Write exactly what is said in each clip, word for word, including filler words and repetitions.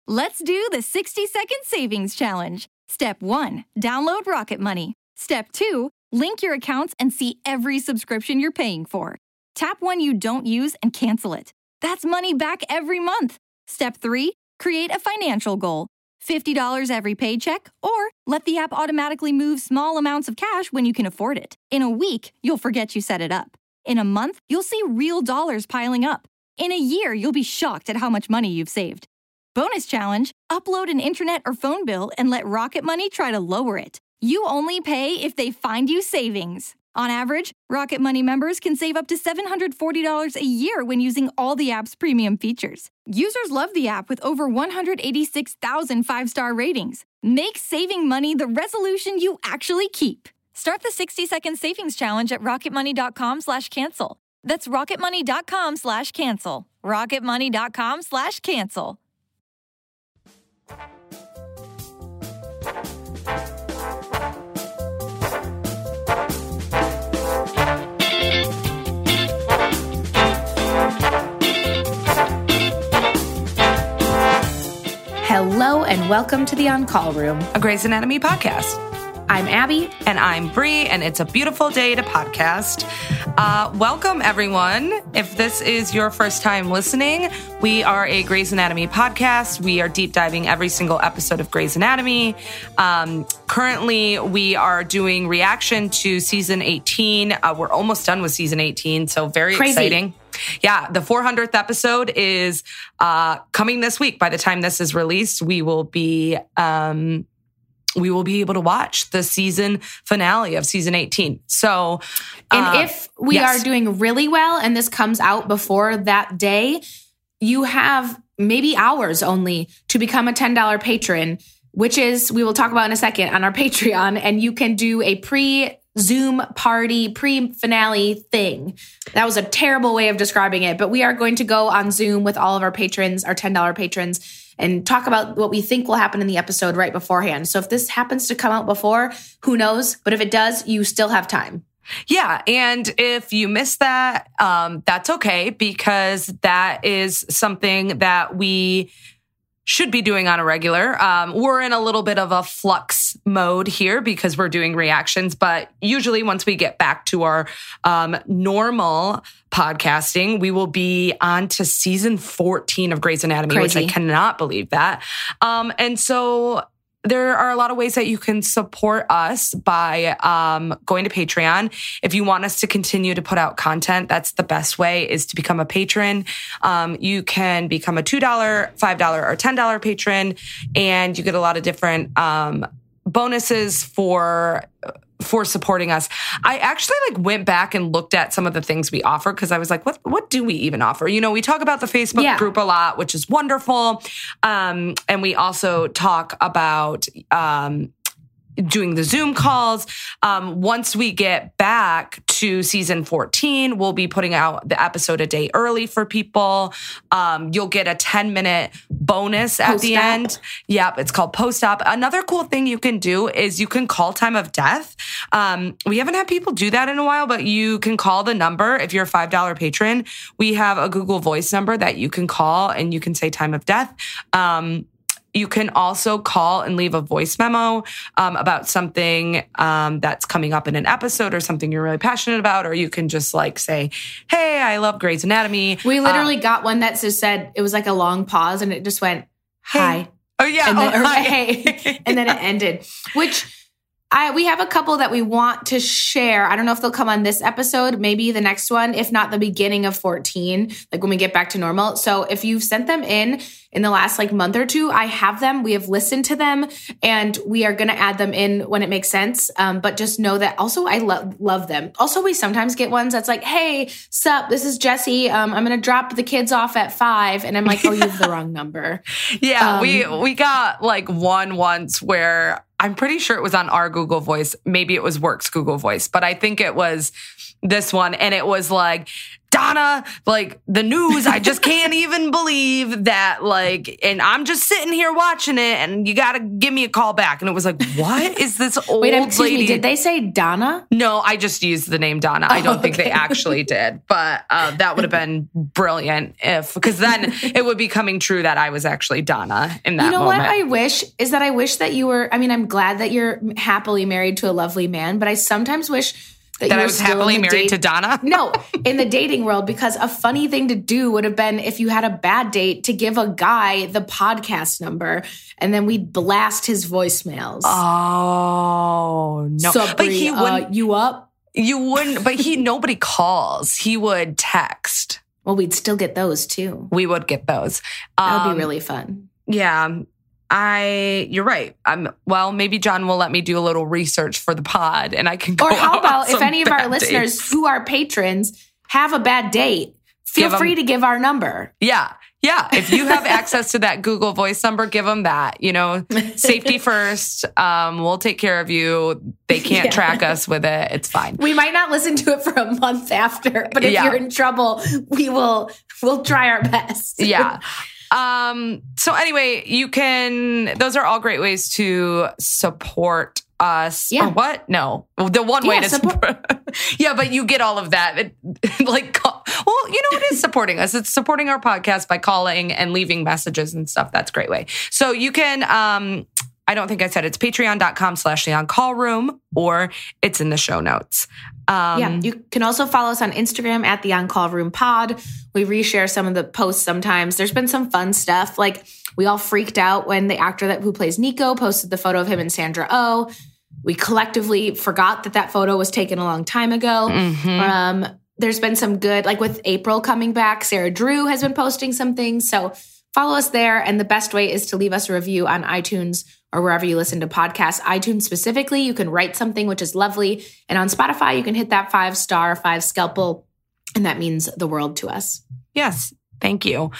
Let's do the sixty second savings challenge. Step one, download Rocket Money. Step two, link your accounts and see every subscription you're paying for. Tap one you don't use and cancel it. That's money back every month. Step three, create a financial goal. fifty dollars every paycheck, or let the app automatically move small amounts of cash when you can afford it. In a week, you'll forget you set it up. In a month, you'll see real dollars piling up. In a year, you'll be shocked at how much money you've saved. Bonus challenge, upload an internet or phone bill and let Rocket Money try to lower it. You only pay if they find you savings. On average, Rocket Money members can save up to seven hundred forty dollars a year when using all the app's premium features. Users love the app with over one hundred eighty-six thousand five-star ratings. Make saving money the resolution you actually keep. Start the sixty second savings challenge at rocketmoney.com slash cancel. That's rocketmoney.com slash cancel. rocketmoney.com slash cancel. Hello and welcome to the On Call Room, a Grey's Anatomy podcast. I'm Abby. And I'm Bree, and it's a beautiful day to podcast. Uh, welcome, everyone. If this is your first time listening, we are a Grey's Anatomy podcast. We are deep diving every single episode of Grey's Anatomy. Um, currently, we are doing reaction to season eighteen. Uh, we're almost done with season eighteen, so very Crazy. exciting. Yeah, the four hundredth episode is uh, coming this week. By the time this is released, we will be... Um, we will be able to watch the season finale of season eighteen. So, and uh, if we yes. are doing really well and this comes out before that day, you have maybe hours only to become a ten dollars patron, which is, we will talk about in a second, on our Patreon. And you can do a pre-Zoom party, pre-finale thing. That was a terrible way of describing it, but we are going to go on Zoom with all of our patrons, our ten dollars patrons, and talk about what we think will happen in the episode right beforehand. So if this happens to come out before, who knows? But if it does, you still have time. Yeah. And if you miss that, um, that's okay, because that is something that we should be doing on a regular. Um, we're in a little bit of a flux mode here because we're doing reactions, but usually once we get back to our um, normal podcasting, we will be on to season fourteen of Grey's Anatomy, Crazy. which I cannot believe that. Um, and so there are a lot of ways that you can support us by um, going to Patreon. If you want us to continue to put out content, that's the best way, is to become a patron. Um, you can become a two dollars, five dollars, or ten dollars patron, and you get a lot of different um, bonuses for for supporting us. I actually like went back and looked at some of the things we offer, because I was like, what what do we even offer? You know, we talk about the Facebook yeah. group a lot, which is wonderful. Um, and we also talk about um, doing the Zoom calls. Um, once we get back to season fourteen, we'll be putting out the episode a day early for people. Um, you'll get a ten minute bonus at Post-op. the end. Yep, it's called post-op. Another cool thing you can do is you can call time of death. Um, we haven't had people do that in a while, but you can call the number. If you're a five dollars patron, we have a Google Voice number that you can call and you can say time of death. Um, You can also call and leave a voice memo um, about something um, that's coming up in an episode or something you're really passionate about, or you can just like say, hey, I love Grey's Anatomy. We literally uh, got one that just said, it was like a long pause and it just went, hi. Hey. Oh, yeah. And then, oh, or, hi. hey. And then it ended, which I, we have a couple that we want to share. I don't know if they'll come on this episode, maybe the next one, if not the beginning of fourteen, like when we get back to normal. So if you've sent them in in the last like month or two, I have them. We have listened to them and we are going to add them in when it makes sense. Um, but just know that also I love love them. Also, we sometimes get ones that's like, hey, sup, this is Jessie. Um, I'm going to drop the kids off at five. And I'm like, oh, you have the wrong number. Yeah, Um, we we got like one once where I'm pretty sure it was on our Google Voice. Maybe it was Work's Google Voice, but I think it was this one, and it was like, Donna, like the news, I just can't even believe that, like, and I'm just sitting here watching it, and you got to give me a call back. And it was like, what is this old Wait, excuse lady? me, did they say Donna? No, I just used the name Donna. I don't Oh, think okay. they actually did, but uh, that would have been brilliant if, because then it would be coming true that I was actually Donna in that You know moment. what I wish is that I wish that you were, I mean, I'm glad that you're happily married to a lovely man, but I sometimes wish that, that you I were was still happily in the married date- to Donna? No, in the dating world, because a funny thing to do would have been if you had a bad date to give a guy the podcast number and then we'd blast his voicemails. Oh, no. Sup, but he Bree, wouldn't, uh, you up? you wouldn't, but he, nobody calls. He would text. Well, we'd still get those too. We would get those. That would Um, be really fun. Yeah. I, you're right. I'm, well, maybe John will let me do a little research for the pod and I can go Or how out on about if some any of our bad listeners dates. who are patrons have a bad date, feel Give 'em- free to give our number. Yeah. Yeah. If you have access to that Google Voice number, give them that. You know, safety first. Um, we'll take care of you. They can't Yeah. track us with it. It's fine. We might not listen to it for a month after, but if Yeah. you're in trouble, we will we'll try our best. Yeah. Um, so anyway, you can, those are all great ways to support us. Yeah. Or what? No. The one way Yeah, to support- support. Yeah, but you get all of that. It, like, call, well, you know, it is supporting us. It's supporting our podcast by calling and leaving messages and stuff. That's a great way. So you can, um, I don't think I said it's patreon.com slash the on-call room, or it's in the show notes. Um, Yeah, you can also follow us on Instagram at the On Call Room Pod. We reshare some of the posts sometimes. There's been some fun stuff. Like we all freaked out when the actor that who plays Nico posted the photo of him and Sandra Oh. We collectively forgot that that photo was taken a long time ago. mhm. Um, there's been some good, like with April coming back, Sarah Drew has been posting some things. So follow us there. And the best way is to leave us a review on iTunes or wherever you listen to podcasts. iTunes specifically, you can write something, which is lovely. And on Spotify, you can hit that five star, five scalpel. And that means the world to us. Yes. Thank you.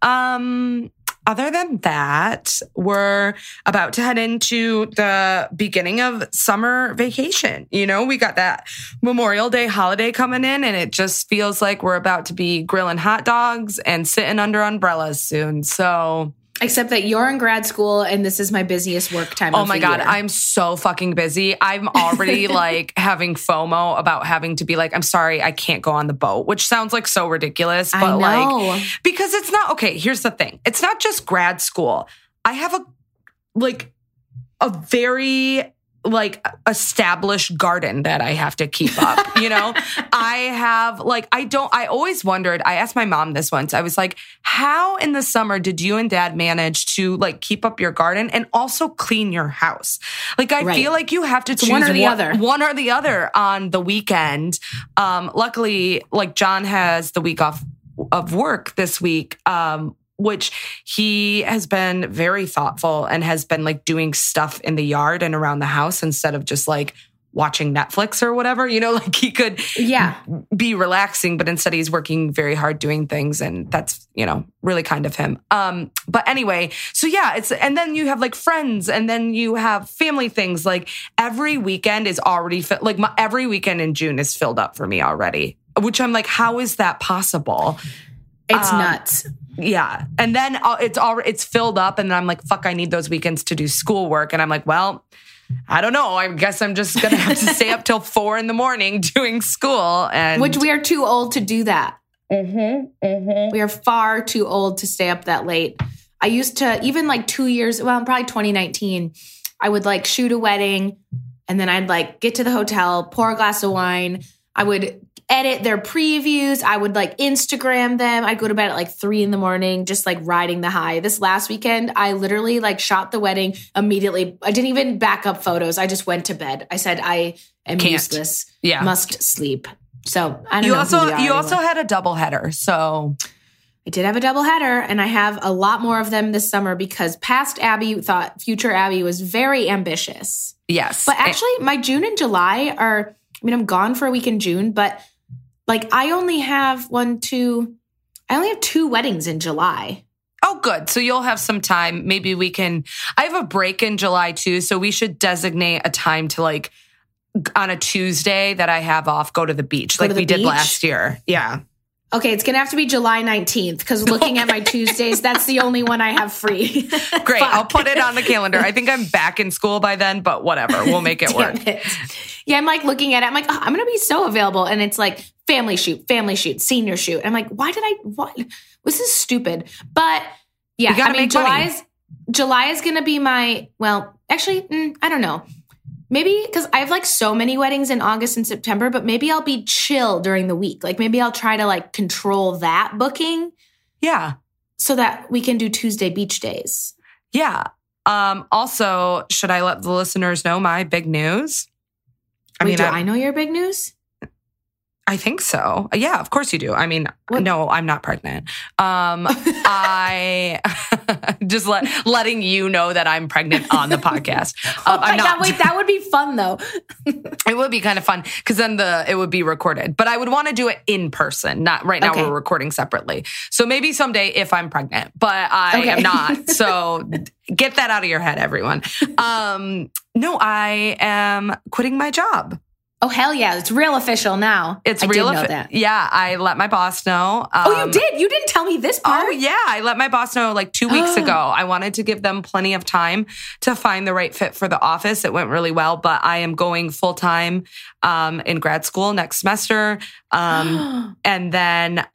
Um, other than that, we're about to head into the beginning of summer vacation. You know, we got that Memorial Day holiday coming in, and it just feels like we're about to be grilling hot dogs and sitting under umbrellas soon. So, Except that you're in grad school and this is my busiest work time oh of my the God, year. I'm so fucking busy. I'm already like having FOMO about having to be like, I'm sorry, I can't go on the boat, which sounds like so ridiculous. But I know. like, because it's not, okay, here's the thing. It's not just grad school. I have a, like, a very like established garden that I have to keep up, you know? I have like, I don't, I always wondered, I asked my mom this once, I was like, how in the summer did you and dad manage to like keep up your garden and also clean your house? Like, I Right. feel like you have to choose one or the other. one or the other on the weekend. Um, luckily, like John has the week off of work this week, um, which he has been very thoughtful and has been like doing stuff in the yard and around the house instead of just like watching Netflix or whatever, you know, like he could Yeah. be relaxing, but instead he's working very hard doing things. And that's, you know, really kind of him. Um, but anyway, so yeah, it's, and then you have like friends and then you have family things. Like every weekend is already, fi- like my, every weekend in June is filled up for me already, which I'm like, how is that possible? It's Um, nuts. Yeah. And then uh, it's all it's filled up and then I'm like, fuck, I need those weekends to do schoolwork. And I'm like, well, I don't know. I guess I'm just going to have to stay up till four in the morning doing school. And Which we are too old to do that. Mm-hmm, mm-hmm. We are far too old to stay up that late. I used to, even like two years, well, probably twenty nineteen, I would like shoot a wedding and then I'd like get to the hotel, pour a glass of wine. I would edit their previews. I would like Instagram them. I'd go to bed at like three in the morning, just like riding the high. This last weekend, I literally like shot the wedding immediately. I didn't even back up photos. I just went to bed. I said, I am Can't. useless. Yeah. Must sleep. So I don't You know. also who we are you also anymore. had a double header. So I did have a double header, and I have a lot more of them this summer because past Abby thought future Abby was very ambitious. yes. But actually, my June and July are, I mean, I'm gone for a week in June, but like I only have one, two, I only have two weddings in July. Oh, good. So you'll have some time. Maybe we can, I have a break in July too. So we should designate a time to like on a Tuesday that I have off, go to the beach Go like to the we did beach? last year. Yeah. Okay, it's going to have to be July nineteenth because looking at my Tuesdays, that's the only one I have free. Great. I'll put it on the calendar. I think I'm back in school by then, but whatever. We'll make it Damn work. it. Yeah, I'm like looking at it. I'm like, oh, I'm going to be so available. And it's like family shoot, family shoot, senior shoot. I'm like, why did I, what? This is stupid. But yeah, You gotta I mean, make July money. is, July is going to be my, well, actually, mm, I don't know. Maybe because I have like so many weddings in August and September, but maybe I'll be chill during the week. Like maybe I'll try to like control that booking Yeah. so that we can do Tuesday beach days. Yeah. Um, also, should I let the listeners know my big news? I Wait, mean, do I, I know your big news? I think so. Yeah, of course you do. I mean, What? no, I'm not pregnant. Um, I just let letting you know that I'm pregnant on the podcast. Um, Oh my I'm not. God, wait, that would be fun though. It would be kind of fun because then the it would be recorded. But I would want to do it in person. Not right now. Okay. We're recording separately. So maybe someday if I'm pregnant, but I Okay. am not. So get that out of your head, everyone. Um, no, I am quitting my job. Oh, hell yeah. It's real official now. It's I real. did know offi- that. Yeah, I let my boss know. Um, Oh, you did? You didn't tell me this part? Oh, yeah. I let my boss know like two weeks ago. I wanted to give them plenty of time to find the right fit for the office. It went really well, but I am going full time um, in grad school next semester. Um, and then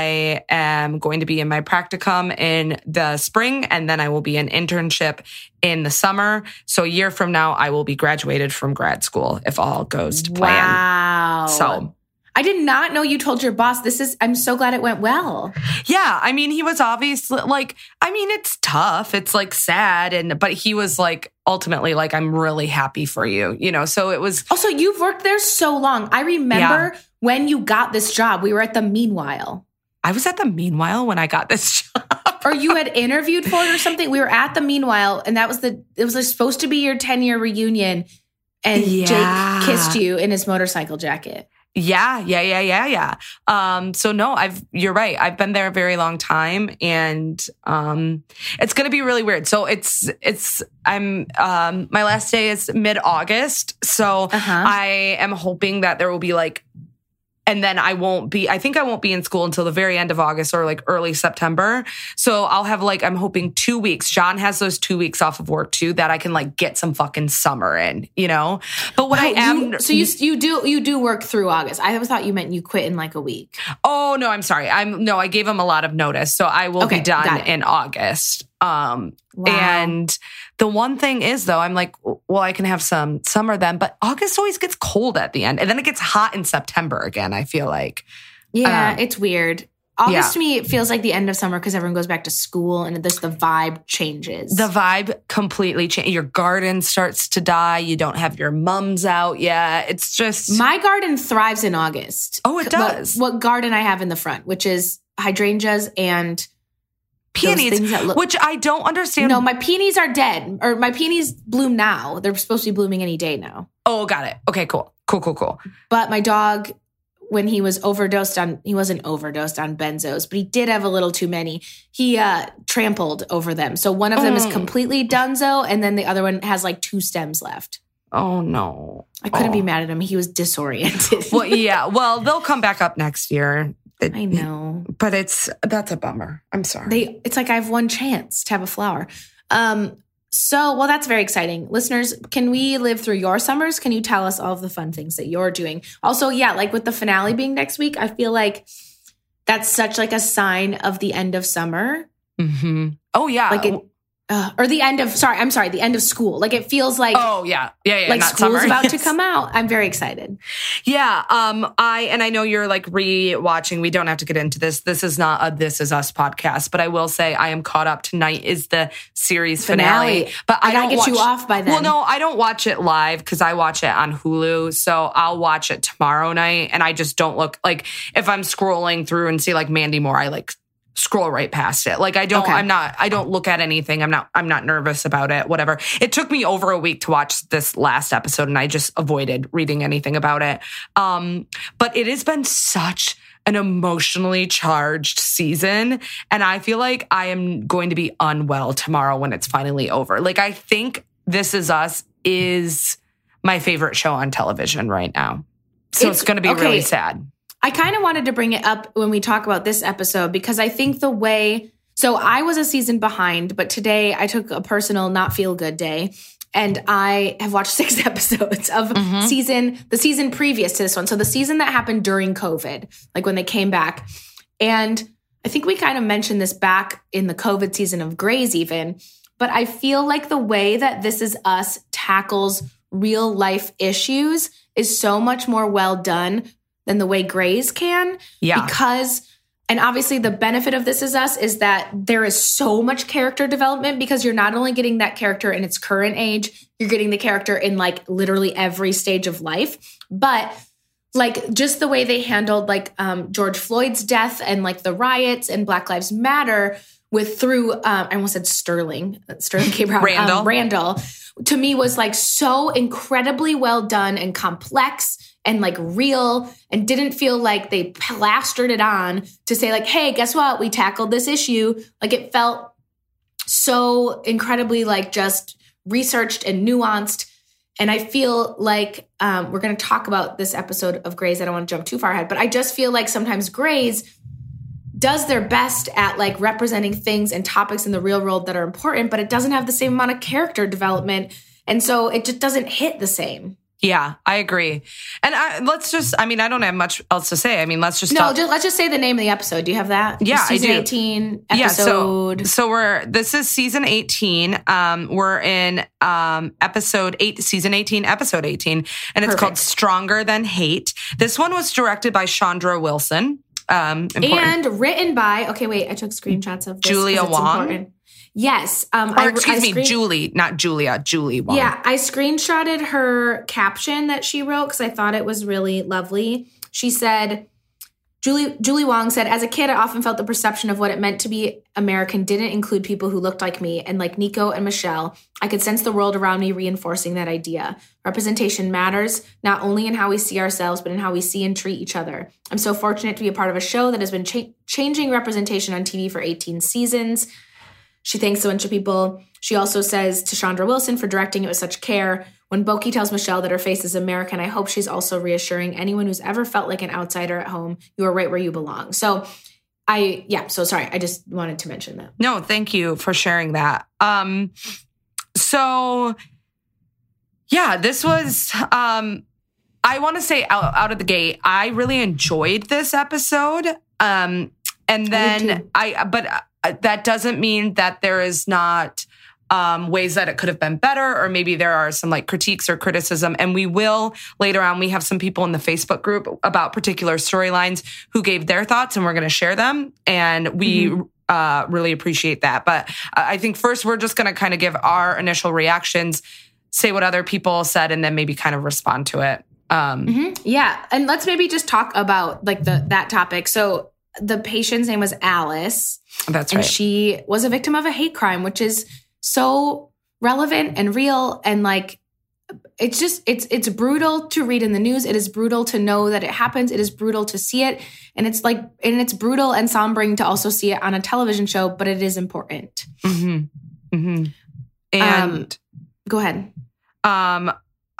I am going to be in my practicum in the spring, and then I will be an internship in the summer. So a year from now, I will be graduated from grad school if all goes to plan. Wow. So I did not know you told your boss. This is, I'm so glad it went well. yeah, I mean, he was obviously like, I mean, it's tough. It's like sad. And, but he was like, ultimately, like, I'm really happy for you, you know? So it was, Also, you've worked there so long. I remember when you got this job, we were at the Meanwhile. I was at the Meanwhile when I got this job. Or you had interviewed for it or something. We were at the Meanwhile, and that was the, it was like supposed to be your ten year reunion. And Yeah. Jake kissed you in his motorcycle jacket. Yeah, yeah, yeah, yeah, yeah. Um, so no, I've, you're right. I've been there a very long time, and um, it's going to be really weird. So it's, it's, I'm, um, my last day is mid-August. So Uh-huh. I am hoping that there will be like, and then I won't be, I think I won't be in school until the very end of August or like early September. So I'll have like, I'm hoping two weeks. John has those two weeks off of work too, that I can like get some fucking summer in, you know? But what I Wow, am. you- so you you do you do work through August. I always thought you meant you quit in like a week. Oh, no, I'm sorry. I'm no, I gave him a lot of notice. So I will Okay, be done got it. in August. Um, Wow. and the one thing is though, I'm like, well, I can have some summer then, but August always gets cold at the end. And then it gets hot in September again, I feel like. Yeah, Um, it's weird. August yeah. to me, it feels like the end of summer because everyone goes back to school and just the vibe changes. The vibe completely changes. Your garden starts to die. You don't have your mums out yet. It's just My garden thrives in August. Oh, it But does. What garden I have in the front, which is hydrangeas and peonies, things that look- which I don't understand. no, my peonies are dead, or my peonies bloom now. They're supposed to be blooming any day now. Oh, got it. Okay, cool. Cool, cool, cool. But my dog, when he was overdosed on, he wasn't overdosed on benzos, but he did have a little too many. He uh, trampled over them. So one of them is Mm. completely donezo, and then the other one has like two stems left. Oh, no. I couldn't Oh. be mad at him. He was disoriented. Well, yeah. Well, they'll come back up next year. It- I know. But it's that's a bummer. I'm sorry. They it's like I have one chance to have a flower. Um so well that's very exciting. Listeners, can we live through your summers? Can you tell us all of the fun things that you're doing? Also, yeah, like with the finale being next week, I feel like that's such like a sign of the end of summer. hmm Oh yeah. Like it, uh, or the end of sorry, I'm sorry, the end of school. Like it feels like oh yeah. Yeah, yeah. like not school's summer. about to Yes. come out. I'm very excited. Yeah. Um, I and I know you're like re-watching. We don't have to get into this. This is not a This Is Us podcast, but I will say I am caught up. Tonight is the series finale. Finale. But I, I gotta don't get you watch- off by then. Well, no, I don't watch it live because I watch it on Hulu. So I'll watch it tomorrow night, and I just don't look like if I'm scrolling through and see like Mandy Moore, I like scroll right past it. Like I don't, Okay. I'm not, I don't look at anything. I'm not, I'm not nervous about it, whatever. It took me over a week to watch this last episode and I just avoided reading anything about it. Um, but it has been such an emotionally charged season. And I feel like I am going to be unwell tomorrow when it's finally over. Like I think This Is Us is my favorite show on television right now. So it's, it's going to be okay. really sad. I kind of wanted to bring it up when we talk about this episode because I think the way, so I was a season behind, but today I took a personal not feel good day and I have watched six episodes of mm-hmm. season, the season previous to this one. So the season that happened during COVID, like when they came back. And I think we kind of mentioned this back in the COVID season of Grey's even, but I feel like the way that This Is Us tackles real life issues is so much more well done than the way Grey's can. Yeah. Because, and obviously the benefit of This Is Us is that there is so much character development because you're not only getting that character in its current age, you're getting the character in like literally every stage of life. But like just the way they handled like um, George Floyd's death and like the riots and Black Lives Matter with through, um, I almost said Sterling, Sterling K. Brown, Randall. Um, Randall, to me was like so incredibly well done and complex and like real and didn't feel like they plastered it on to say like, hey, guess what? We tackled this issue. Like it felt so incredibly like just researched and nuanced. And I feel like um, we're going to talk about this episode of Grey's. I don't want to jump too far ahead, but I just feel like sometimes Grey's does their best at like representing things and topics in the real world that are important, but it doesn't have the same amount of character development. And so it just doesn't hit the same. Yeah, I agree. And I, let's just, I mean, I don't have much else to say. I mean, let's just No, stop. just, let's just say the name of the episode. Do you have that? Yeah, season I do. eighteen episode. Yeah, so, so we're, this is season eighteen. Um, we're in um, episode eight, season eighteen, episode eighteen, and it's Perfect. called Stronger Than Hate. This one was directed by Chandra Wilson. Um, and written by, okay, wait, I took screenshots of this. Julia Wong. Important. Yes. Um, or I, excuse I me, screen- Julie, not Julia, Julie Wong. Yeah, I screenshotted her caption that she wrote because I thought it was really lovely. She said, Julie Julie Wong said, as a kid, I often felt the perception of what it meant to be American didn't include people who looked like me. And like Nico and Michelle, I could sense the world around me reinforcing that idea. Representation matters, not only in how we see ourselves, but in how we see and treat each other. I'm so fortunate to be a part of a show that has been cha- changing representation on T V for eighteen seasons. She thanks a bunch of people. She also says to Chandra Wilson for directing it with such care. When Boki tells Michelle that her face is American, I hope she's also reassuring anyone who's ever felt like an outsider at home, you are right where you belong. So I, yeah, so sorry. I just wanted to mention that. No, thank you for sharing that. Um, so yeah, this was, um, I want to say out, out of the gate, I really enjoyed this episode. Um, and then I, I but uh, that doesn't mean that there is not Um, ways that it could have been better, or maybe there are some like critiques or criticism. And we will later on, we have some people in the Facebook group about particular storylines who gave their thoughts, and we're going to share them. And we mm-hmm. uh, really appreciate that. But I think first we're just going to kind of give our initial reactions, say what other people said, and then maybe kind of respond to it. Um, mm-hmm. Yeah. And let's maybe just talk about like the that topic. So the patient's name was Alice. That's and right. she was a victim of a hate crime, which is so relevant and real. And like, it's just, it's, it's brutal to read in the news. It is brutal to know that it happens. It is brutal to see it. And it's like, and it's brutal and sombering to also see it on a television show, but it is important. Mm-hmm. Mm-hmm. And um, go ahead. Um,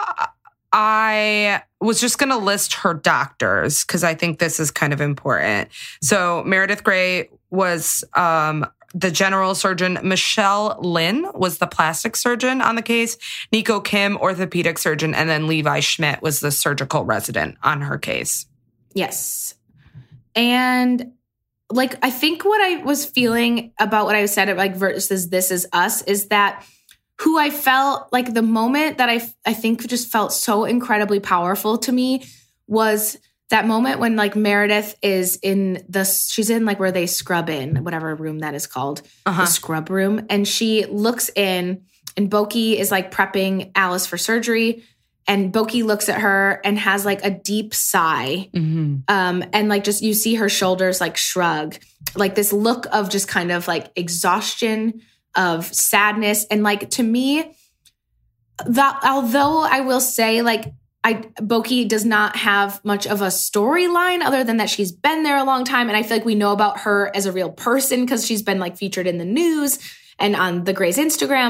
I was just going to list her doctors because I think this is kind of important. So Meredith Grey was, um, the general surgeon. Michelle Lynn was the plastic surgeon on the case. Nico Kim, orthopedic surgeon. And then Levi Schmidt was the surgical resident on her case. Yes. And like, I think what I was feeling about what I said, like versus This Is Us, is that who I felt like the moment that I, I think just felt so incredibly powerful to me was that moment when like Meredith is in the, she's in like where they scrub in, whatever room that is called, uh-huh. the scrub room. And she looks in and Boki is like prepping Alice for surgery. And Boki looks at her and has like a deep sigh. Mm-hmm. Um, and like just, you see her shoulders like shrug, like this look of just kind of like exhaustion, of sadness. And like, to me, that although I will say like, I Boki does not have much of a storyline other than that she's been there a long time. And I feel like we know about her as a real person because she's been like featured in the news and on the Grey's Instagram.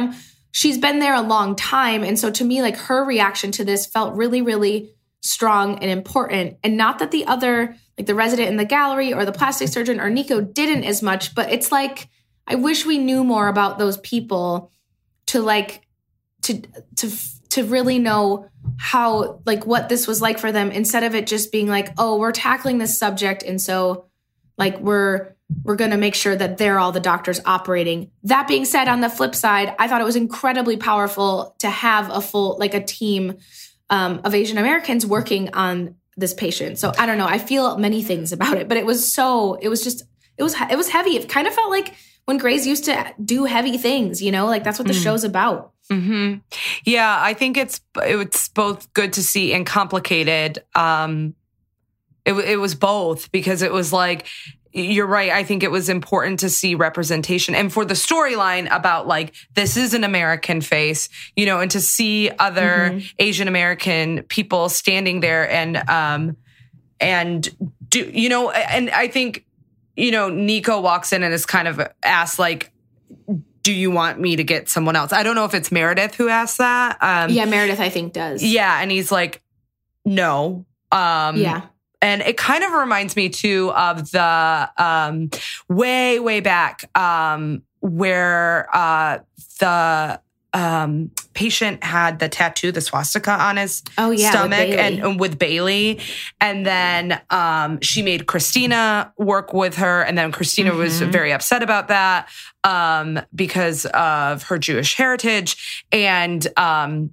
she's been there a long time. And so to me, like her reaction to this felt really, really strong and important. And not that the other, like the resident in the gallery or the plastic surgeon or Nico didn't as much, but it's like, I wish we knew more about those people to like, to, to, to really know how, like what this was like for them, instead of it just being like, oh, we're tackling this subject. And so like, we're, we're going to make sure that they're all the doctors operating. That being said, on the flip side, I thought it was incredibly powerful to have a full, like a team um, of Asian Americans working on this patient. So I don't know. I feel many things about it, but it was so, it was just, it was, it was heavy. It kind of felt like when Grey's used to do heavy things, you know, like that's what the mm. show's about. Mm-hmm. Yeah, I think it's it's both good to see and complicated. Um, it, it was both, because it was like, you're right. I think it was important to see representation and for the storyline about like, this is an American face, you know, and to see other mm-hmm. Asian American people standing there and, um, and do, you know, and I think, you know, Nico walks in and is kind of asked like, do you want me to get someone else? I don't know if it's Meredith who asked that. Um, yeah, Meredith, I think does. Yeah. And he's like, no. Um, yeah. And it kind of reminds me too of the um, way, way back um, where uh, the um, patient had the tattoo, the swastika on his oh, yeah, stomach with and, and with Bailey. And then um, she made Christina work with her. And then Christina mm-hmm. was very upset about that um, because of her Jewish heritage. And um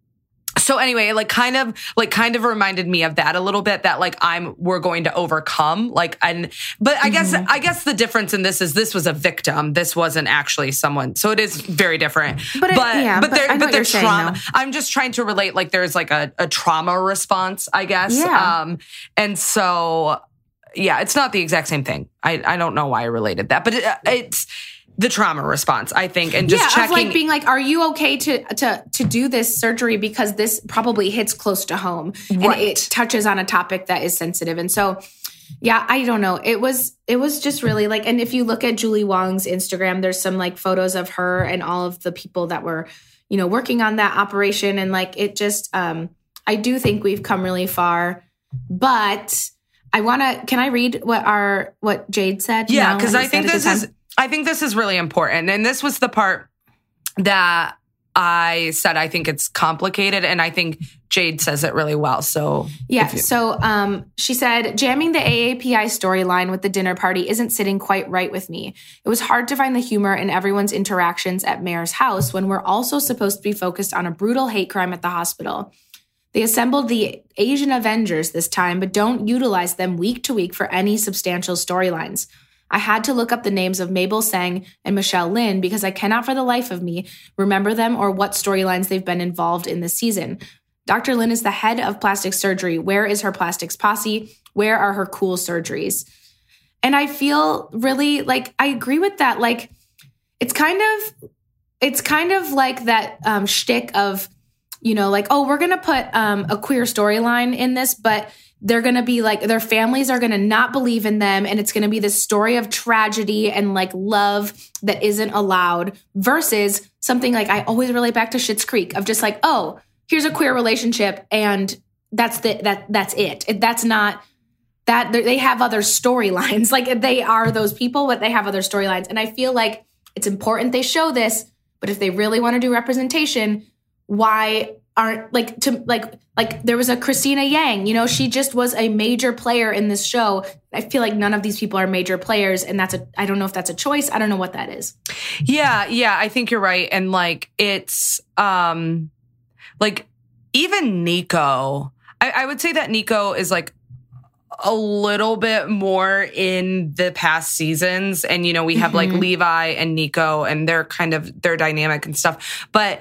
So anyway, like kind of like kind of reminded me of that a little bit, that like I'm we're going to overcome like and but I mm-hmm. guess I guess the difference in this is this was a victim. This wasn't actually someone. So it is very different. But it, but, yeah, but, but there but there's trauma. Saying, I'm just trying to relate, like there's like a, a trauma response, I guess. Yeah. Um and so yeah, it's not the exact same thing. I I don't know why I related that, but it, it's the trauma response, I think, and just yeah, checking. Of like being like, are you okay to to to do this surgery, because this probably hits close to home right. and it touches on a topic that is sensitive. And so, yeah, I don't know. It was it was just really like, and if you look at Julie Wong's Instagram, there's some like photos of her and all of the people that were, you know, working on that operation, and like it just, um, I do think we've come really far, but I want to. Can I read what our what Jade said? Yeah, because I think this is. I think this is really important. And this was the part that I said, I think it's complicated. And I think Jade says it really well. So yeah. You- so um, she said, jamming the A A P I storyline with the dinner party isn't sitting quite right with me. It was hard to find the humor in everyone's interactions at Mare's house when we're also supposed to be focused on a brutal hate crime at the hospital. They assembled the Asian Avengers this time, but don't utilize them week to week for any substantial storylines. I had to look up the names of Mabel Tseng and Michelle Lin because I cannot for the life of me remember them or what storylines they've been involved in this season. Doctor Lin is the head of plastic surgery. Where is her plastics posse? Where are her cool surgeries? And I feel really like I agree with that. Like it's kind of, it's kind of like that um, shtick of, you know, like, oh, we're going to put um, a queer storyline in this, but they're going to be like, their families are going to not believe in them. And it's going to be this story of tragedy and like love that isn't allowed, versus something like I always relate back to Schitt's Creek of just like, oh, here's a queer relationship. And that's the, that that's it. That's not that they have other storylines. Like they are those people, but they have other storylines. And I feel like it's important they show this, but if they really want to do representation, why aren't like to like like there was a Christina Yang, you know, she just was a major player in this show. I feel like none of these people are major players, and that's a I don't know if that's a choice. I don't know what that is. Yeah, yeah, I think you're right. And like it's um like even Nico, I, I would say that Nico is like a little bit more in the past seasons. And you know, we have mm-hmm. like Levi and Nico and they're kind of their dynamic and stuff. But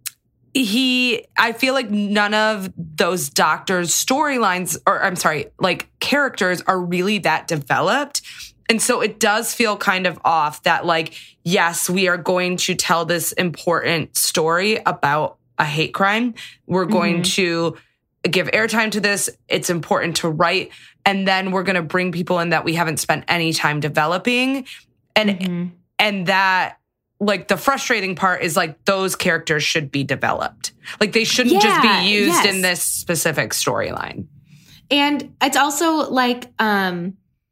He, I feel like none of those doctors' storylines, or I'm sorry, like characters are really that developed. And so it does feel kind of off that like, yes, we are going to tell this important story about a hate crime. We're going mm-hmm. to give airtime to this. It's important to write. And then we're going to bring people in that we haven't spent any time developing. And, mm-hmm. and that, like the frustrating part is like those characters should be developed. Like they shouldn't Yeah, just be used yes. in this specific storyline. And it's also like, um,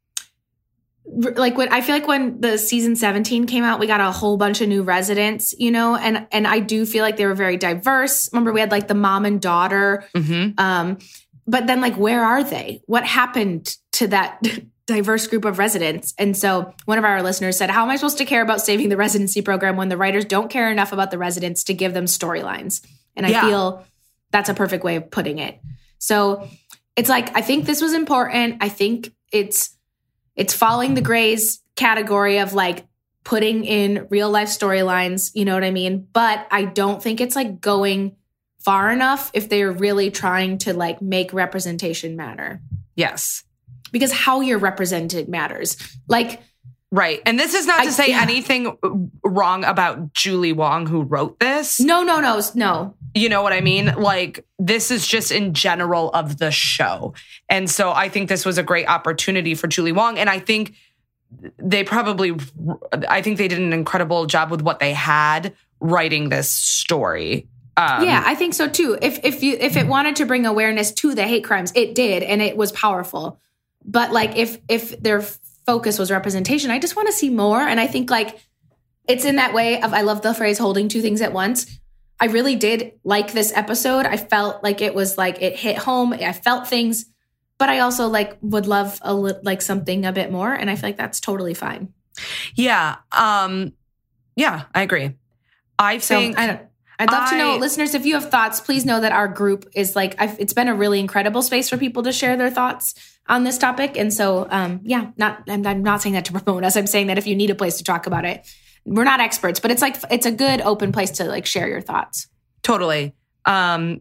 r- like when I feel like when the season seventeen came out, we got a whole bunch of new residents, you know, and and I do feel like they were very diverse. Remember, we had like the mom and daughter, Mm-hmm. um, but then like, where are they? What happened to that diverse group of residents? And so one of our listeners said, "How am I supposed to care about saving the residency program when the writers don't care enough about the residents to give them storylines?" And I Yeah. feel that's a perfect way of putting it. So it's like, I think this was important. I think it's it's following the Greys category of like putting in real life storylines, you know what I mean? But I don't think it's like going far enough if they're really trying to like make representation matter. Yes. Because how you're represented matters. Like, Right. And this is not to I- say yeah. anything wrong about Julie Wong who wrote this. no, no, no, no. You know what I mean? Like, this is just in general of the show. And so I think this was a great opportunity for Julie Wong. And I think they probably, I think they did an incredible job with what they had writing this story. Um, Yeah, I think so too. If if you if it wanted to bring awareness to the hate crimes, it did, and it was powerful. But like if if their focus was representation, I just want to see more. And I think like it's in that way of, I love the phrase holding two things at once. I really did like this episode. I felt like it was like it hit home. I felt things, but I also like would love a li- like something a bit more. And I feel like that's totally fine. Yeah. Um, yeah, I agree. I So think I don't. I'd love to know, I- listeners, if you have thoughts, please know that our group is like, I've, it's been a really incredible space for people to share their thoughts on this topic. And so, um, yeah, not, I'm, I'm not saying that to promote us. I'm saying that if you need a place to talk about it, we're not experts, but it's like, it's a good open place to like share your thoughts. Totally. Um,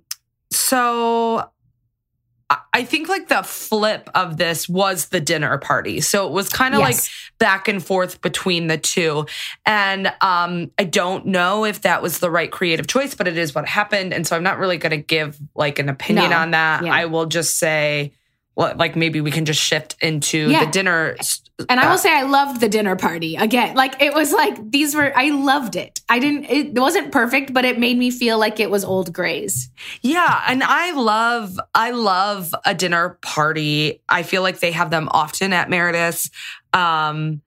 so I- I think like the flip of this was the dinner party. So it was kind of Yes. like back and forth between the two. And um, I don't know if that was the right creative choice, but it is what happened. And so I'm not really going to give like an opinion No. on that. Yeah. I will just say, well, like maybe we can just shift into Yeah. the dinner. And I uh, will say I loved the dinner party again. Like it was like, these were, I loved it. I didn't, it wasn't perfect, but it made me feel like it was old Greys. Yeah, and I love I love a dinner party. I feel like they have them often at Meredith's. Um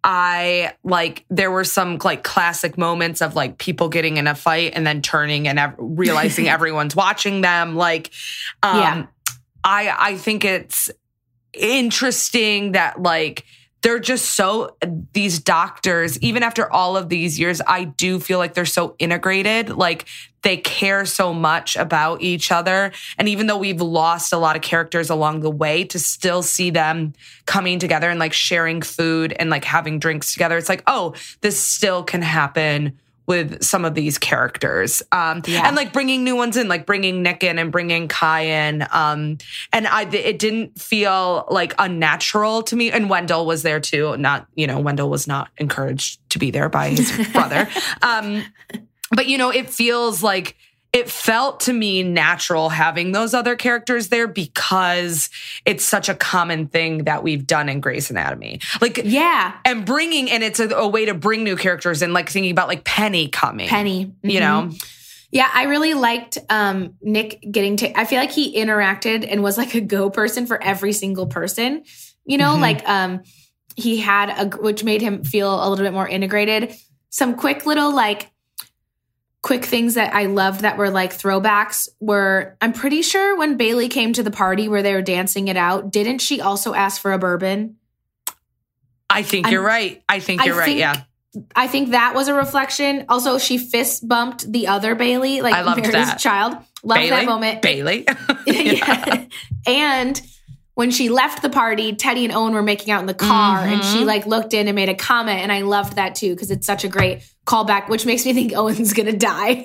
I like there were some like classic moments of like people getting in a fight and then turning and ev- realizing everyone's watching them. Like um Yeah. I I think it's interesting that like they're just so, these doctors, even after all of these years, I do feel like they're so integrated. Like they care so much about each other. And even though we've lost a lot of characters along the way, to still see them coming together and like sharing food and like having drinks together, it's like, oh, this still can happen with some of these characters. Um, Yeah. and like bringing new ones in, like bringing Nick in and bringing Kai in. Um, and I, it didn't feel like unnatural to me. And Wendell was there too. Not, you know, Wendell was not encouraged to be there by his brother. Um, but you know, it feels like, it felt to me natural having those other characters there because it's such a common thing that we've done in Grey's Anatomy. Like, Yeah. and bringing, and it's a, a way to bring new characters in, like thinking about like Penny coming. Penny. You Mhm. know? Yeah, I really liked um, Nick getting to, I feel like he interacted and was like a go person for every single person. You know, Mhm. like um, he had a, which made him feel a little bit more integrated. Some quick little like, quick things that I loved that were like throwbacks were, I'm pretty sure when Bailey came to the party where they were dancing it out, didn't she also ask for a bourbon? I think I'm- you're right. I think I you're right. think- Yeah. I think that was a reflection. Also, she fist bumped the other Bailey, like I loved Meredith's that. child. Love Bailey? that moment. Bailey. Yeah. And when she left the party, Teddy and Owen were making out in the car, and she Mhm. like looked in and made a comment, and I loved that too because it's such a great callback, which makes me think Owen's gonna die.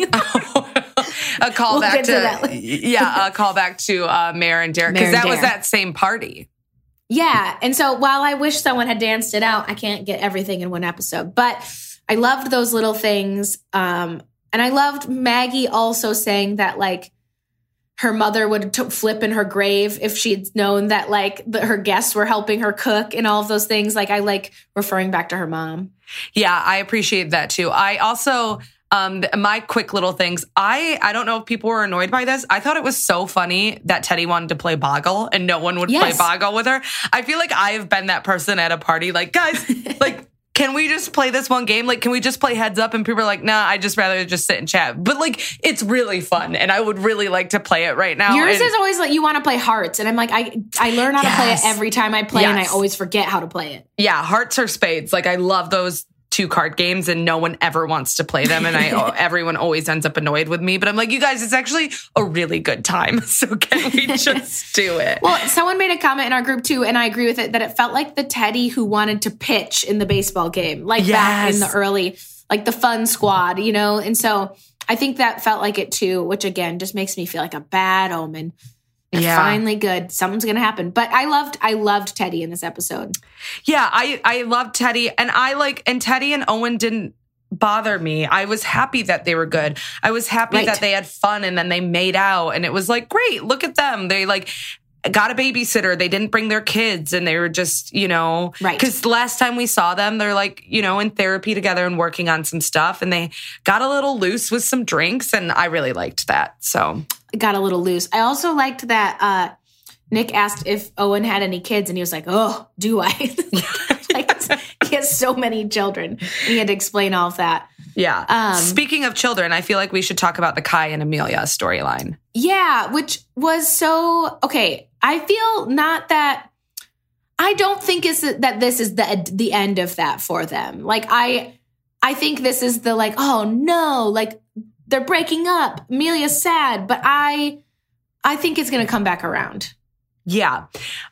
A call We'll back get to, to that later. yeah, a call back to uh, Mare and Derek, Mare because and that was Derek. that same party. Yeah. And so while I wish someone had danced it out, I can't get everything in one episode. But I loved those little things. Um, and I loved Maggie also saying that, like, her mother would t- flip in her grave if she'd known that like the, her guests were helping her cook and all of those things. Like I like referring back to her mom. Yeah, I appreciate that too. I also, um, my quick little things, I, I don't know if people were annoyed by this. I thought it was so funny that Teddi wanted to play Boggle and no one would Yes. play Boggle with her. I feel like I have been that person at a party. Like, guys, like, can we just play this one game? Like, can we just play Heads Up? And people are like, nah, I'd just rather just sit and chat. But like, it's really fun. And I would really like to play it right now. Yours and- is always like, you want to play Hearts. And I'm like, I, I learn how Yes. to play it every time I play Yes. and I always forget how to play it. Yeah, Hearts or Spades. Like, I love those two card games and no one ever wants to play them. And I, everyone always ends up annoyed with me. But I'm like, you guys, it's actually a really good time. So can we just do it? Well, someone made a comment in our group too, and I agree with it, that it felt like the Teddi who wanted to pitch in the baseball game, like back in Yes. the early, like the fun squad, you know? And so I think that felt like it too, which again, just makes me feel like a bad omen. Yeah. Finally good. Something's going to happen. But I loved, I loved Teddi in this episode. Yeah, I, I love Teddi. And I like, and Teddi and Owen didn't bother me. I was happy that they were good. I was happy Right. that they had fun and then they made out. And it was like, great, look at them. They like got a babysitter. They didn't bring their kids and they were just, you know, Right. because last time we saw them, they're like, you know, in therapy together and working on some stuff. And they got a little loose with some drinks. And I really liked that. So Got a little loose. I also liked that uh, Nick asked if Owen had any kids, and he was like, oh, do I? Like, he has so many children. And he had to explain all of that. yeah. Um, Speaking of children, I feel like we should talk about the Kai and Amelia storyline. Yeah, which was so, okay, I feel not that, I don't think is that this is the the end of that for them. Like, I I think this is the like, oh no, like, they're breaking up. Amelia's sad, but I I think it's going to come back around. Yeah.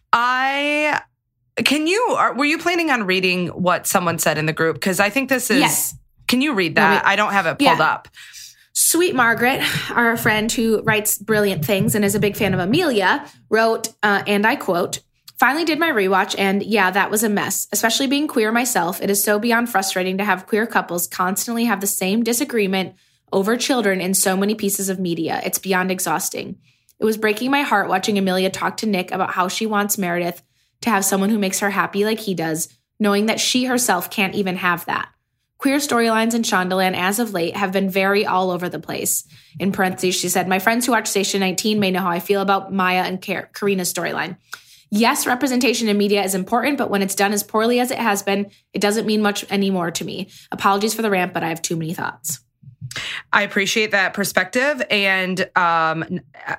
I can you are, were you planning on reading what someone said in the group? Because I think this is Yes. Can you read that? Let me- I don't have it pulled Yeah. up. Sweet Margaret, our friend who writes brilliant things and is a big fan of Amelia, wrote, uh, and I quote, finally did my rewatch, and yeah, that was a mess. Especially being queer myself, it is so beyond frustrating to have queer couples constantly have the same disagreement over children in so many pieces of media. It's beyond exhausting. It was breaking my heart watching Amelia talk to Nick about how she wants Meredith to have someone who makes her happy like he does, knowing that she herself can't even have that. Queer storylines in Shondaland as of late have been very all over the place. In parentheses, she said, my friends who watch Station nineteen may know how I feel about Maya and Kar- Karina's storyline. Yes, representation in media is important, but when it's done as poorly as it has been, it doesn't mean much anymore to me. Apologies for the rant, but I have too many thoughts. I appreciate that perspective and um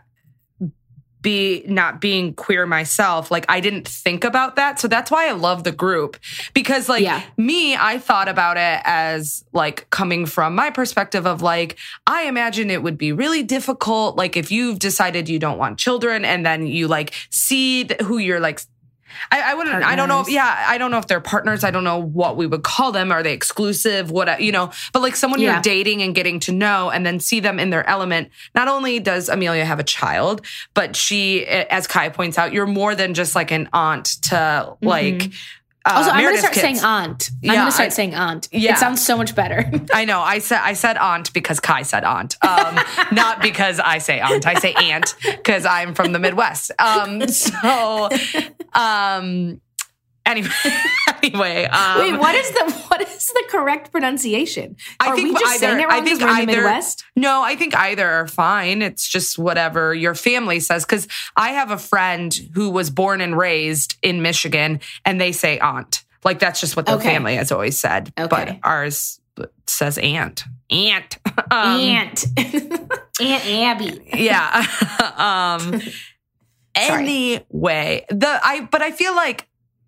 be not being queer myself. Like I didn't think about that. So that's why I love the group because like Yeah. me, I thought about it as like coming from my perspective of like, I imagine it would be really difficult. Like if you've decided you don't want children and then you like see th- who you're like, I, I wouldn't, I don't know. If, Partners. yeah. I don't know if they're partners. I don't know what we would call them. Are they exclusive? What, you know, but like someone Yeah. you're dating and getting to know and then see them in their element. Not only does Amelia have a child, but she, as Kai points out, you're more than just like an aunt to like, uh, Also, I'm going to Meredith's start kids. saying aunt. I'm Yeah, going to start I- saying aunt. yeah. It sounds so much better. I know. I said I said aunt because Kai said aunt, um, not because I say aunt. I say aunt because I'm from the Midwest. Um, so, um, anyway, anyway. Um, Wait, what is the what is the correct pronunciation? I Are think we just either, saying it I wrong think because we're in the either, Midwest? No, I think either are fine. It's just whatever your family says. Because I have a friend who was born and raised in Michigan, and they say aunt. Like that's just what their Okay. family has always said. Okay. But ours says aunt. Aunt. Um, Aunt. Aunt Abby. Yeah. um Sorry. anyway, the I but I feel like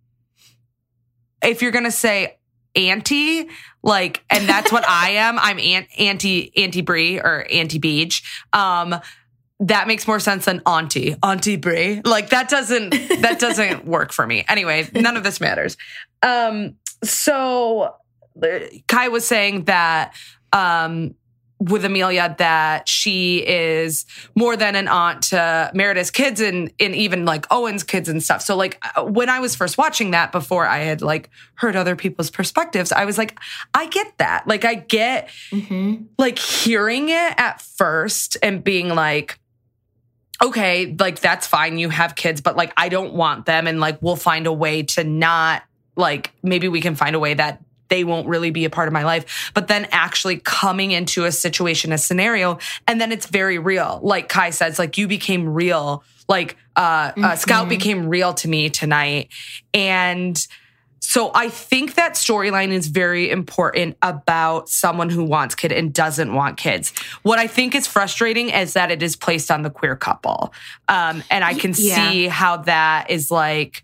if you're gonna say auntie, like, and that's what I am, I'm aunt auntie Auntie Brie or Auntie Beach. Um, that makes more sense than auntie, Auntie Brie. Like that doesn't that doesn't work for me. Anyway, none of this matters. Um, so Kai was saying that um with Amelia that she is more than an aunt to Meredith's kids and, and even like Owen's kids and stuff. So like when I was first watching that before I had like heard other people's perspectives, I was like, I get that. Like I get Mm-hmm. like hearing it at first and being like, okay, like that's fine. You have kids, but like, I don't want them. And like, we'll find a way to not like, maybe we can find a way that they won't really be a part of my life. But then actually coming into a situation, a scenario, and then it's very real. Like Kai says, like you became real. Like uh, mm-hmm. uh, Scout became real to me tonight. And so I think that storyline is very important about someone who wants kids and doesn't want kids. What I think is frustrating is that it is placed on the queer couple. Um, and I can yeah. see how that is like,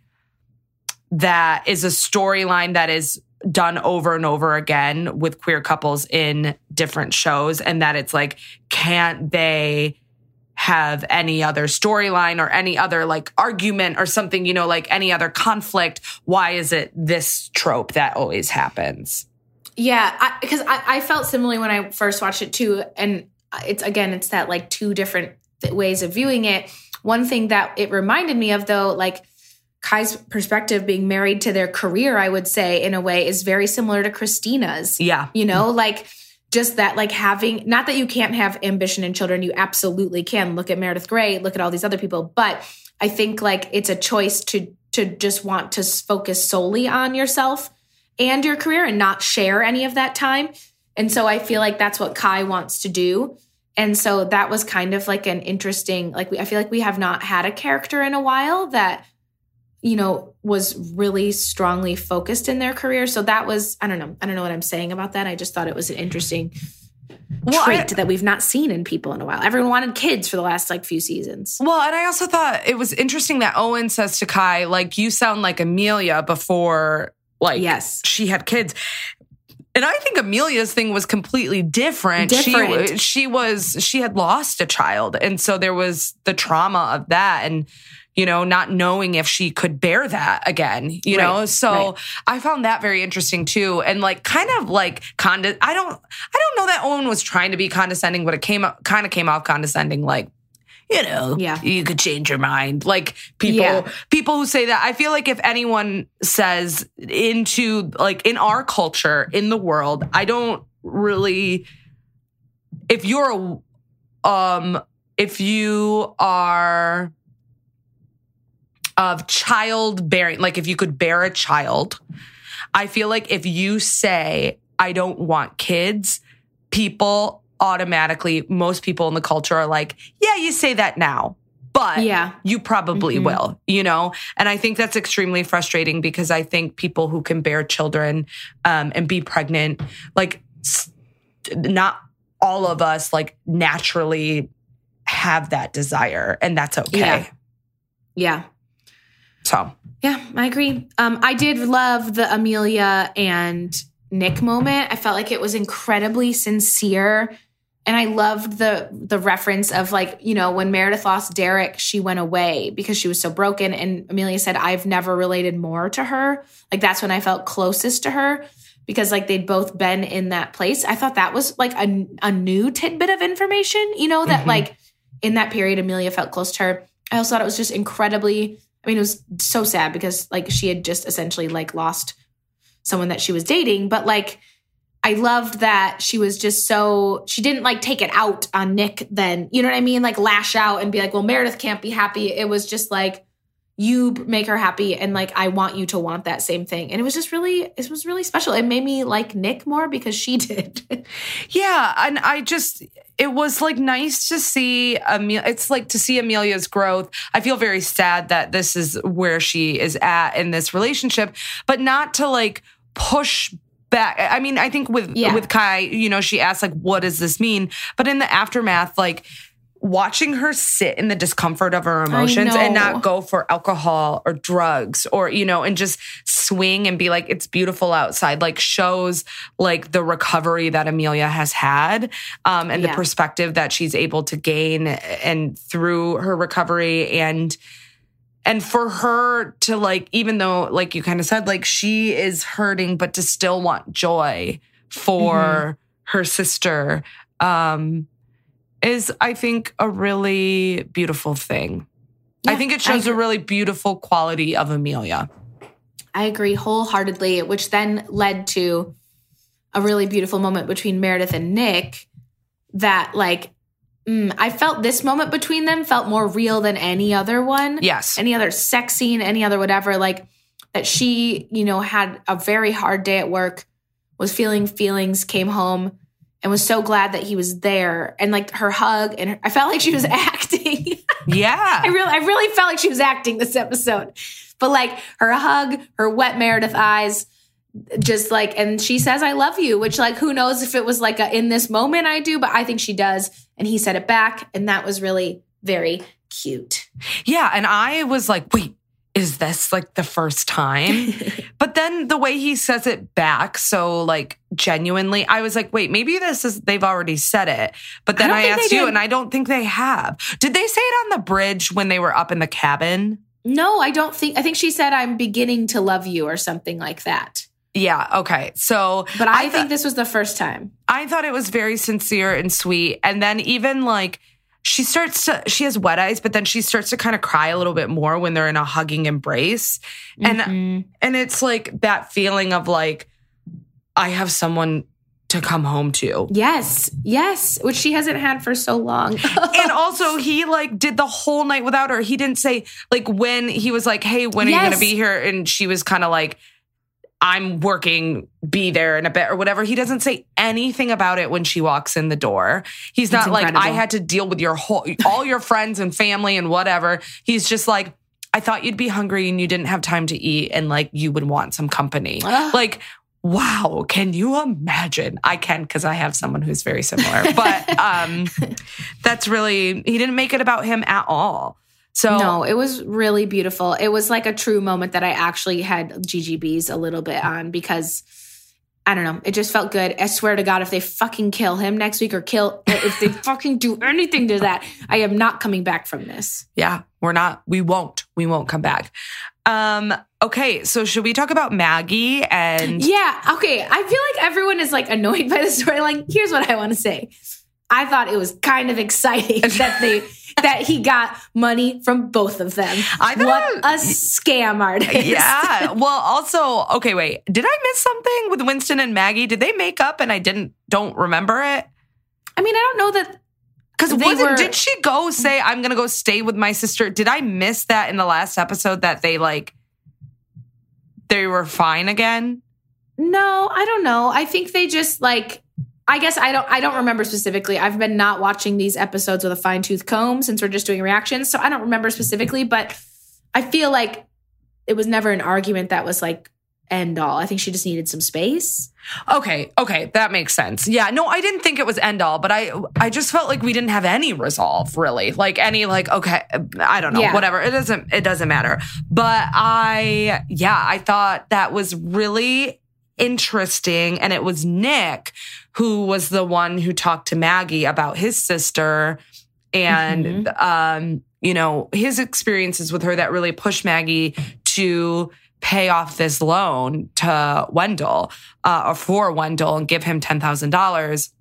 that is a storyline that is done over and over again with queer couples in different shows. And that it's like, can't they have any other storyline or any other like argument or something, you know, like any other conflict? Why is it this trope that always happens? Yeah, I, because I, I felt similarly when I first watched it too. And it's, again, it's that like two different th- ways of viewing it. One thing that it reminded me of though, like Kai's perspective being married to their career, I would say in a way is very similar to Christina's. Yeah. You know, like just that, like having, not that you can't have ambition in children, you absolutely can. Look at Meredith Grey, look at all these other people. But I think like it's a choice to, to just want to focus solely on yourself and your career and not share any of that time. And so I feel like that's what Kai wants to do. And so that was kind of like an interesting, like I feel like we have not had a character in a while that, you know, was really strongly focused in their career. So that was, I don't know. I don't know what I'm saying about that. I just thought it was an interesting well, trait I, that we've not seen in people in a while. Everyone wanted kids for the last like few seasons. Well, and I also thought it was interesting that Owen says to Kai, like, you sound like Amelia before, like, yes. she had kids. And I think Amelia's thing was completely different. Different. She, she was, she had lost a child. And so there was the trauma of that. And, you know, not knowing if she could bear that again, you right, know? So right. I found that very interesting too. And like, kind of like, conde- I don't, I don't know that Owen was trying to be condescending, but it came up, kind of came off condescending, like, you know, yeah. you could change your mind. Like people, yeah. people who say that, I feel like if anyone says into like in our culture, in the world, I don't really, if you're, a, um, if you are, of childbearing, like if you could bear a child, I feel like if you say, I don't want kids, people automatically, most people in the culture are like, yeah, you say that now, but yeah. you probably mm-hmm. will, you know? And I think that's extremely frustrating because I think people who can bear children um, and be pregnant, like not all of us like naturally have that desire, and that's okay. Yeah. Yeah. So, yeah, I agree. Um, I did love the Amelia and Nick moment. I felt like it was incredibly sincere. And I loved the the reference of like, you know, when Meredith lost Derek, she went away because she was so broken. And Amelia said, I've never related more to her. Like, that's when I felt closest to her because like they'd both been in that place. I thought that was like a, a new tidbit of information, you know, that mm-hmm. like in that period, Amelia felt close to her. I also thought it was just incredibly, I mean, it was so sad because like she had just essentially like lost someone that she was dating. But like, I loved that she was just so, she didn't like take it out on Nick then, you know what I mean? Like lash out and be like, well, Meredith can't be happy. It was just like, you make her happy. And like, I want you to want that same thing. And it was just really, it was really special. It made me like Nick more because she did. Yeah. And I just, it was like nice to see Amelia. It's like to see Amelia's growth. I feel very sad that this is where she is at in this relationship, but not to like push back. I mean, I think with, yeah. with Kai, you know, she asked like, what does this mean? But in the aftermath, like, watching her sit in the discomfort of her emotions and not go for alcohol or drugs or, you know, and just swing and be like, it's beautiful outside, like shows like the recovery that Amelia has had um, and yeah. the perspective that she's able to gain and through her recovery. And, and for her to like, even though like you kind of said, like she is hurting, but to still want joy for mm-hmm. her sister, um, is, I think, a really beautiful thing. Yeah, I think it shows a really beautiful quality of Amelia. I agree wholeheartedly, which then led to a really beautiful moment between Meredith and Nick that, like, mm, I felt this moment between them felt more real than any other one. Yes. Any other sex scene, any other whatever. Like that she, you know, had a very hard day at work, was feeling feelings, came home, and was so glad that he was there. And like her hug, and her, I felt like she was acting. Yeah. I really, I really felt like she was acting this episode. But like her hug, her wet Meredith eyes, just like, and she says, I love you, which like, who knows if it was like a, in this moment I do, but I think she does. And he said it back. And that was really very cute. Yeah. And I was like, wait, is this like the first time? But then the way he says it back, so like genuinely, I was like, wait, maybe this is, they've already said it. But then I, I asked you, and I don't think they have. Did they say it on the bridge when they were up in the cabin? No, I don't think, I think she said, I'm beginning to love you or something like that. Yeah. Okay. So, but I, I th- think this was the first time. I thought it was very sincere and sweet. And then even like, she starts to, she has wet eyes, but then she starts to kind of cry a little bit more when they're in a hugging embrace. And, mm-hmm. and it's like that feeling of like, I have someone to come home to. Yes. Yes. Which she hasn't had for so long. And also he like did the whole night without her. He didn't say like when he was like, hey, when are yes. you going to be here? And she was kind of like, I'm working, be there in a bit or whatever. He doesn't say anything about it when she walks in the door. He's it's not incredible. like, I had to deal with your whole, all your friends and family and whatever. He's just like, I thought you'd be hungry and you didn't have time to eat and like you would want some company. Like, wow, can you imagine? I can because I have someone who's very similar. But um, that's really, he didn't make it about him at all. So no, it was really beautiful. It was like a true moment that I actually had G G Bs a little bit on because I don't know. It just felt good. I swear to God, if they fucking kill him next week or kill, if they fucking do anything to that, I am not coming back from this. Yeah, we're not. We won't. We won't come back. Um, okay, so should we talk about Maggie and... Yeah, okay. I feel like everyone is like annoyed by the storyline. Here's what I want to say. I thought it was kind of exciting that they... that he got money from both of them. I what a scam artist. Yeah. Well, also, okay, wait. Did I miss something with Winston and Maggie? Did they make up and I didn't don't remember it? I mean, I don't know that because were... did she go say I'm gonna go stay with my sister? Did I miss that in the last episode that they like they were fine again? No, I don't know. I think they just like I guess I don't I don't remember specifically. I've been not watching these episodes with a fine-tooth comb since we're just doing reactions, so I don't remember specifically, but I feel like it was never an argument that was like end all. I think she just needed some space. Okay, okay, that makes sense. Yeah, no, I didn't think it was end all, but I I just felt like we didn't have any resolve really. Like any like okay, I don't know, yeah. whatever. It doesn't it doesn't matter. But I yeah, I thought that was really interesting. And it was Nick who was the one who talked to Maggie about his sister and, mm-hmm. um, you know, his experiences with her that really pushed Maggie to pay off this loan to Wendell, uh, or for Wendell and give him ten thousand dollars.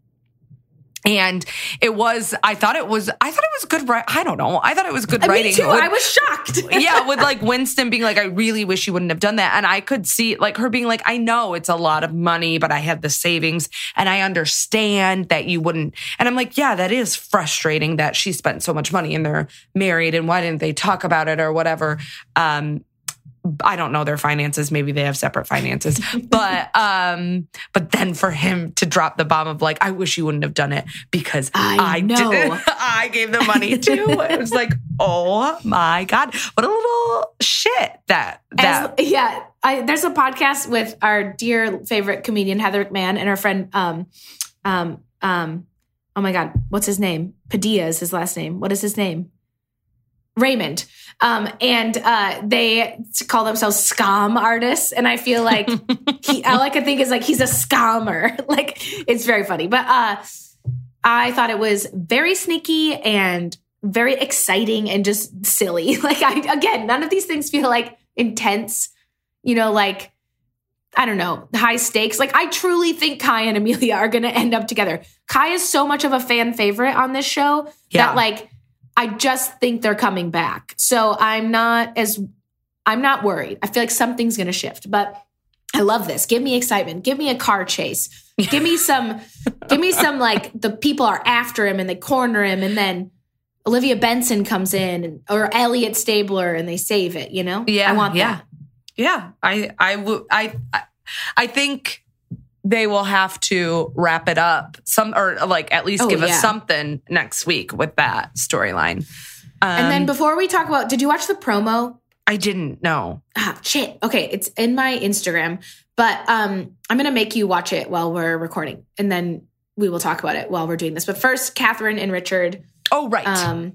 And it was, I thought it was, I thought it was good, right? I don't know. I thought it was good writing. Me too. With, I was shocked. Yeah. With like Winston being like, I really wish you wouldn't have done that. And I could see like her being like, I know it's a lot of money, but I have the savings and I understand that you wouldn't. And I'm like, yeah, that is frustrating that she spent so much money and they're married and why didn't they talk about it or whatever. Um, I don't know their finances. Maybe they have separate finances, but, um, but then for him to drop the bomb of like, I wish you wouldn't have done it because I, I know did, I gave the money too. It was like, oh my God, what a little shit that, that. As, yeah. I, there's a podcast with our dear favorite comedian, Heather McMahon, and her friend, um, um, um, oh my God, what's his name? Padilla is his last name. What is his name? Raymond. Um, and uh, they call themselves scam artists. And I feel like he, all I can think is like, he's a scammer. Like, it's very funny. But uh, I thought it was very sneaky and very exciting and just silly. Like, I again, none of these things feel like intense, you know, like, I don't know, high stakes. Like, I truly think Kai and Amelia are going to end up together. Kai is so much of a fan favorite on this show yeah. that, like, I just think they're coming back. So I'm not as, I'm not worried. I feel like something's going to shift, but I love this. Give me excitement. Give me a car chase. Give me some, give me some, like, the people are after him and they corner him, and then Olivia Benson comes in, and, or Elliot Stabler, and they save it, you know? Yeah. I want yeah. that. Yeah. I, I, w- I, I think they will have to wrap it up some, or like at least Oh, give yeah. us something next week with that storyline. Um, And then before we talk about, did you watch the promo? I didn't know. Ah, shit. Okay, it's in my Instagram, but um, I'm going to make you watch it while we're recording, and then we will talk about it while we're doing this. But first, Catherine and Richard. Oh, right. Um,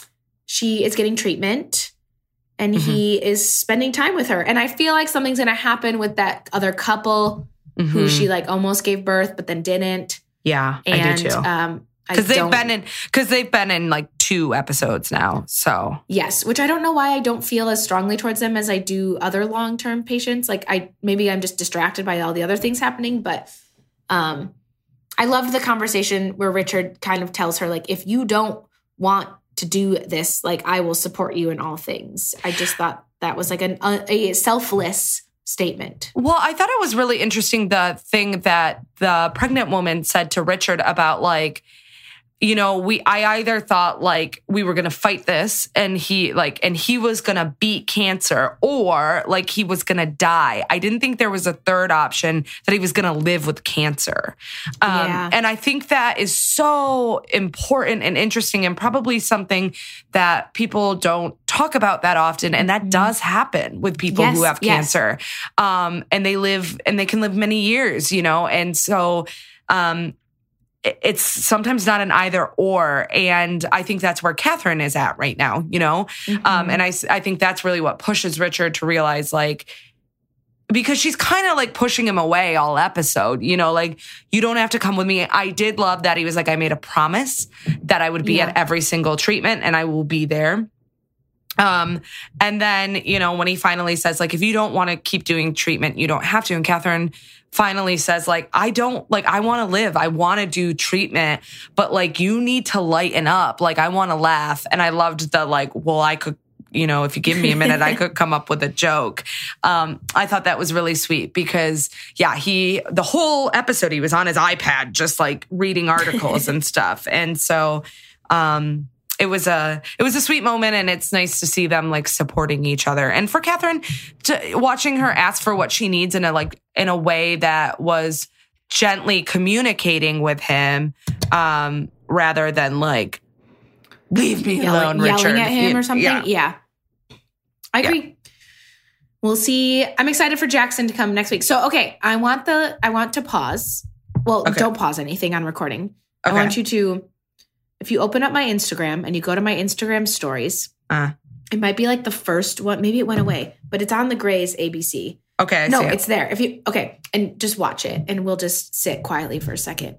she is getting treatment, and Mm-hmm. he is spending time with her. And I feel like something's going to happen with that other couple Mm-hmm. who she like almost gave birth, but then didn't. Yeah, And, I do too. Um, Because they've don't- been in, because they've been in like two episodes now. So Yes, which I don't know why I don't feel as strongly towards them as I do other long-term patients. Like I maybe I'm just distracted by all the other things happening, but um I loved the conversation where Richard kind of tells her, like, if you don't want to do this, like, I will support you in all things. I just thought that was like an, a, a selfless statement. Well, I thought it was really interesting, the thing that the pregnant woman said to Richard about, like, you know, we, I either thought like we were going to fight this and he like, and he was going to beat cancer, or like he was going to die. I didn't think there was a third option, that he was going to live with cancer. Um, Yeah. And I think that is so important and interesting, and probably something that people don't talk about that often. And that does happen with people Yes, who have yes. cancer. Um, and they live, and they can live many years, you know? And so, um, it's sometimes not an either or. And I think that's where Catherine is at right now, you know? Mm-hmm. Um, and I, I think that's really what pushes Richard to realize, like, because she's kind of like pushing him away all episode, you know, like, you don't have to come with me. I did love that he was like, I made a promise that I would be Yeah. at every single treatment and I will be there. Um, and then, you know, when he finally says, like, if you don't want to keep doing treatment, you don't have to. And Catherine finally says, like, I don't, like, I want to live. I want to do treatment, but like, you need to lighten up. Like, I want to laugh. And I loved the, like, well, I could, you know, if you give me a minute, I could come up with a joke. Um, I thought that was really sweet because, yeah, he, the whole episode, he was on his iPad, just like reading articles and stuff. And so, um, It was a it was a sweet moment, and it's nice to see them like supporting each other. And for Catherine, to, watching her ask for what she needs in a like in a way that was gently communicating with him, um, rather than like, leave me Yelling, alone, Richard. yelling at him Yeah, or something. Yeah. Yeah, I agree. Yeah. We'll see. I'm excited for Jackson to come next week. So, okay, I want the I want to pause. Well, Okay. don't pause anything on recording. Okay. I want you to, if you open up my Instagram and you go to my Instagram stories, Uh, it might be like the first one. Maybe it went away, but it's on the Grey's A B C. okay, I no, see it. it's there. If you okay, and just watch it, and we'll just sit quietly for a second.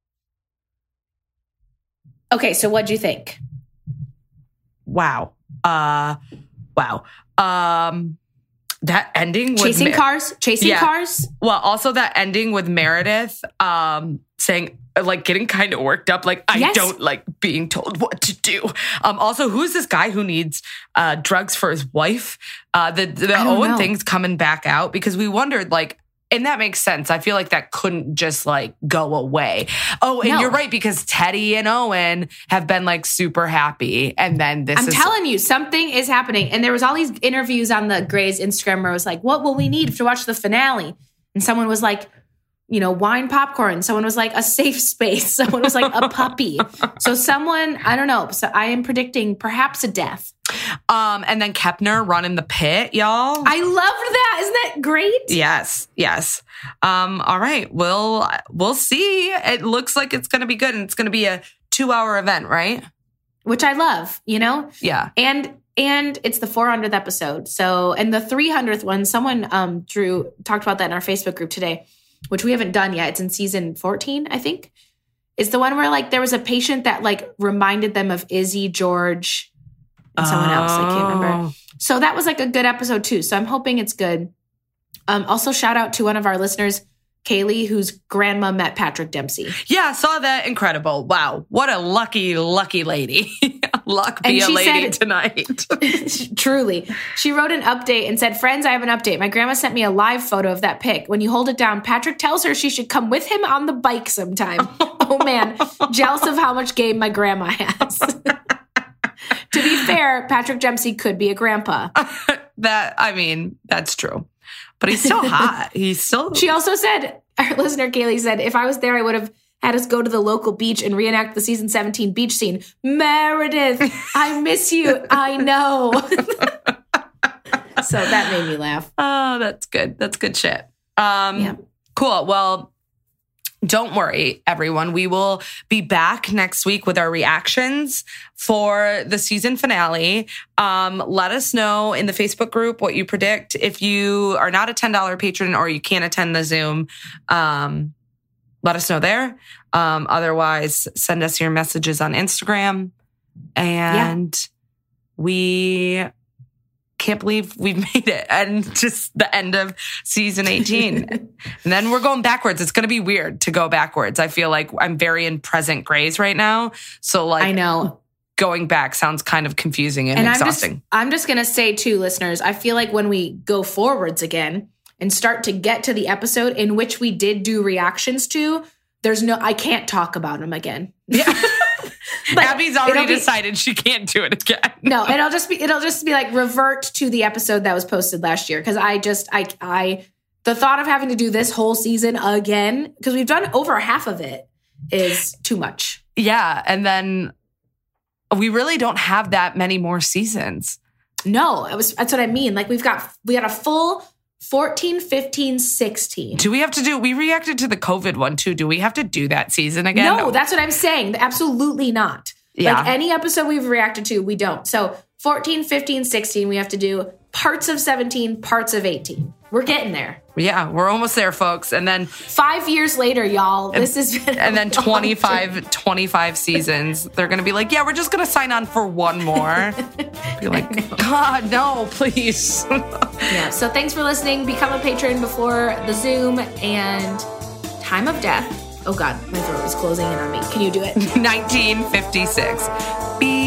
Okay, so what'd you think? Wow. Uh, wow. Um, that ending with Chasing Mer- cars, chasing Yeah. cars. Well, also that ending with Meredith, um, saying, like, getting kind of worked up, like, I Yes. don't like being told what to do. Um, also, who's this guy who needs uh, drugs for his wife? Uh, the the I don't Owen know. thing's coming back out because we wondered, like, and that makes sense. I feel like that couldn't just like go away. Oh, and No. you're right, because Teddy and Owen have been like super happy. And then this I'm is telling you, something is happening. And there was all these interviews on the Grey's Instagram where I was like, what will we need to watch the finale? And someone was like, you know, wine, popcorn. Someone was like, a safe space. Someone was like, a puppy. So someone, I don't know. So I am predicting perhaps a death. um, and then Kepner running the pit, y'all. I loved that. Isn't that great? Yes, yes. Um, all right. We'll we'll see. It looks like it's gonna be good, and it's gonna be a two hour event, right? Which I love, you know? Yeah. And and it's the four hundredth episode. So, and the three hundredth one, someone um Drew talked about that in our Facebook group today, which we haven't done yet. It's in season fourteen, I think. It's the one where like there was a patient that like reminded them of Izzy, George, and someone else. I can't remember. So that was like a good episode too. So I'm hoping it's good. Um, also shout out to one of our listeners, Kaylee, whose grandma met Patrick Dempsey. Yeah, saw that. Incredible. Wow. What a lucky, lucky lady. Luck be And a she lady said- tonight. Truly. She wrote an update and said, friends, I have an update. My grandma sent me a live photo of that pic. When you hold it down, Patrick tells her she should come with him on the bike sometime. Oh man, jealous of how much game my grandma has. To be fair, Patrick Dempsey could be a grandpa. That, I mean, that's true. But he's still hot. He's still... She also said, our listener Kaylee said, if I was there, I would have had us go to the local beach and reenact the season seventeen beach scene. Meredith, I miss you. I know. So that made me laugh. Oh, that's good. That's good shit. Um, Yeah. Cool. Well, don't worry, everyone. We will be back next week with our reactions for the season finale. Um, let us know in the Facebook group what you predict. If you are not a ten dollars patron or you can't attend the Zoom, um, let us know there. Um, otherwise, send us your messages on Instagram. And yeah. we can't believe we've made it. And just the end of season eighteen. And then we're going backwards. It's going to be weird to go backwards. I feel like I'm very in present grays right now. So like, I know. Going back sounds kind of confusing and, and exhausting. I'm just, I'm just going to say too, listeners, I feel like when we go forwards again and start to get to the episode in which we did do reactions to, there's no, I can't talk about them again. Yeah. Abby's already be, decided she can't do it again. No, it'll just be, it'll just be like revert to the episode that was posted last year. Cause I just, I, I, the thought of having to do this whole season again, cause we've done over half of it, is too much. Yeah. And then we really don't have that many more seasons. No, it was, that's what I mean. Like we've got, we got a full fourteen, fifteen, sixteen. Do we have to do, we reacted to the COVID one too. Do we have to do that season again? No, that's what I'm saying. Absolutely not. Yeah. Like any episode we've reacted to, we don't. So fourteen, fifteen, sixteen, we have to do parts of seventeen, parts of eighteen. We're getting there. Yeah, we're almost there, folks. And then five years later, y'all, and, this has been and then twenty-five, twenty-five seasons. They're going to be like, yeah, we're just going to sign on for one more. Be like, God, no, please. Yeah. So thanks for listening. Become a patron before the Zoom and time of death. Oh God, my throat is closing in on me. Can you do it? nineteen fifty-six. Be